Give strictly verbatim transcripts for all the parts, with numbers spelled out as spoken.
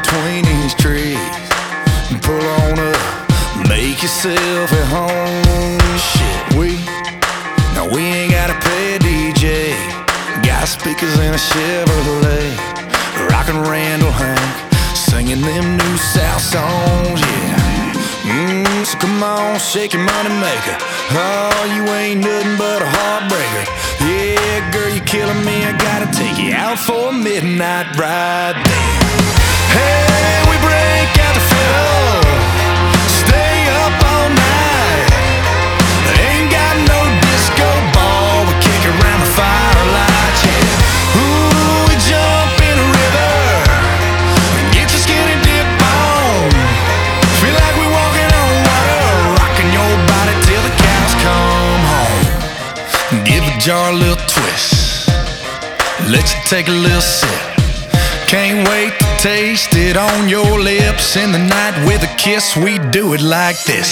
between these trees. Pull on up, make yourself at home. Shit, we, now we ain't gotta pay a D J. Got speakers in a Chevrolet, rockin' Randall Hank, singing them new South songs, yeah. Mmm, so come on, shake your money maker. Oh, you ain't nothing but a heartbreaker. Yeah, girl, you're killing me. I gotta take you out for a midnight ride. Hey, we break out the fiddle, stay up all night. Ain't got no disco ball, we kick around the firelight, yeah. Ooh, we jump in the river, get your skinny dip on. Feel like we're walking on water, rocking your body till the cows come home. Give a jar a little twist, let you take a little sip. Can't wait to taste it on your lips. In the night with a kiss, we do it like this.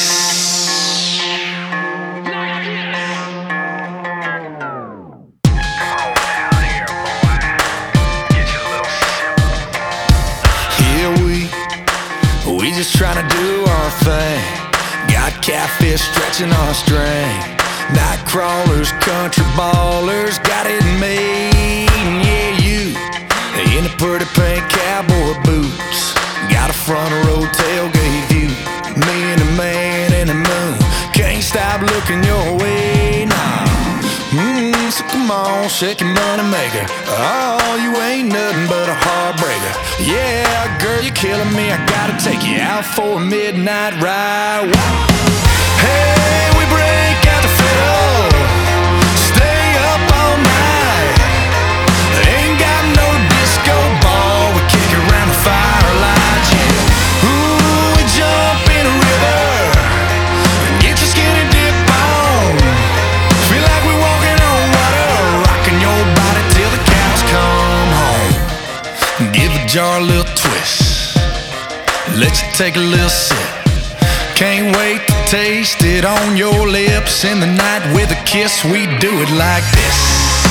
Here we, we just trying to do our thing. Got catfish stretching our string, night crawlers, country ballers, got it made. Yeah, you in the pretty pink cowboy boots, got a front row tailgate view. Me and the man in the moon, can't stop looking your way now. Mmm, so come on, shake your money maker. Oh, you ain't nothing but a heartbreaker. Yeah, girl, you're killing me. I gotta take you out for a midnight ride. Hey, we break out the fiddle, stay up all night. Ain't got no disco ball, we kick around the firelight, yeah. Ooh, we jump in the river, get your skinny dip on. Feel like we're walking on water, rocking your body till the cows come home. Give a jar a little twist, let you take a little sip. Can't wait to taste it on your lips. In the night with a kiss, we do it like this.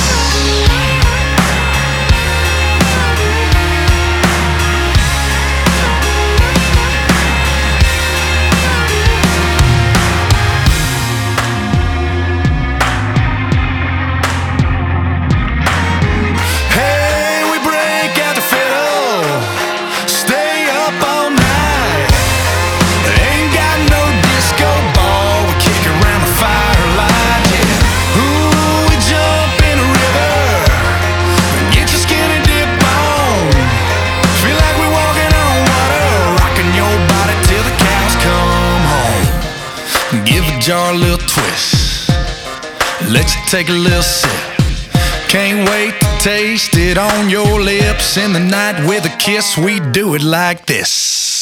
Give a jar a little twist, let you take a little sip. Can't wait to taste it on your lips. In the night with a kiss, we do it like this.